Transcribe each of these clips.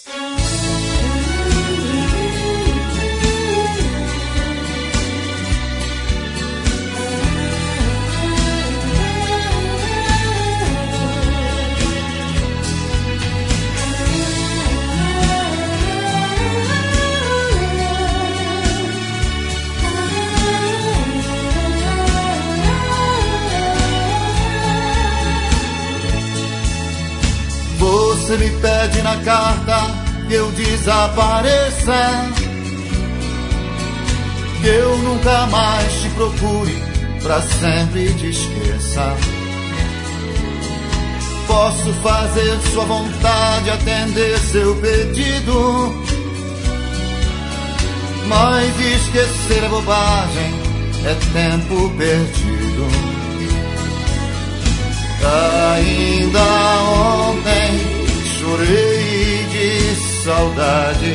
Você me pede na carta que eu desapareça, que eu nunca mais te procure, pra sempre te esqueça. Posso fazer sua vontade, atender seu pedido, mas esquecer é bobagem, é tempo perdido. Ainda ontem chorei de saudade,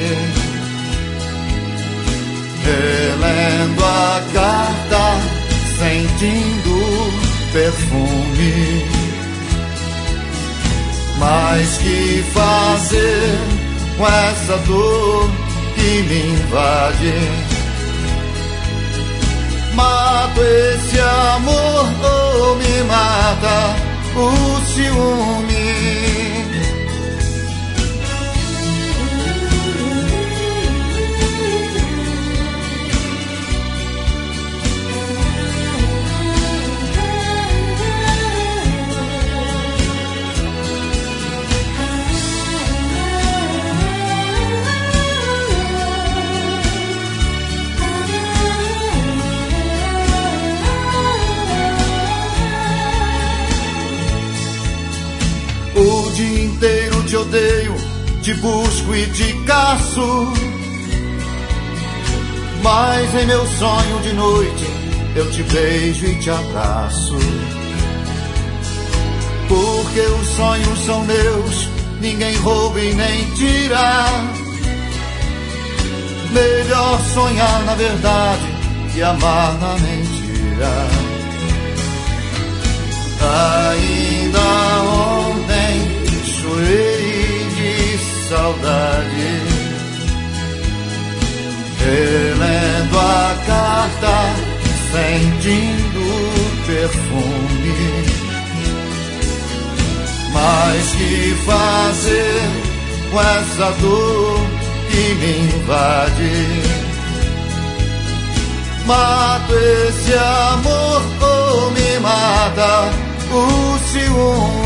relendo a carta, sentindo perfume. Mas que fazer com essa dor que me invade? Mato esse amor ou me mata o ciúme? O dia inteiro te odeio, te busco e te caço, mas em meu sonho de noite eu te beijo e te abraço. Porque os sonhos são meus, ninguém rouba e nem tira. Melhor sonhar na verdade que amar na mentira. Ainda ontem chorei de saudade, relendo a carta, sentindo perfume. Mas que fazer com essa dor que me invade? Mato esse amor ou me mata o ciúme?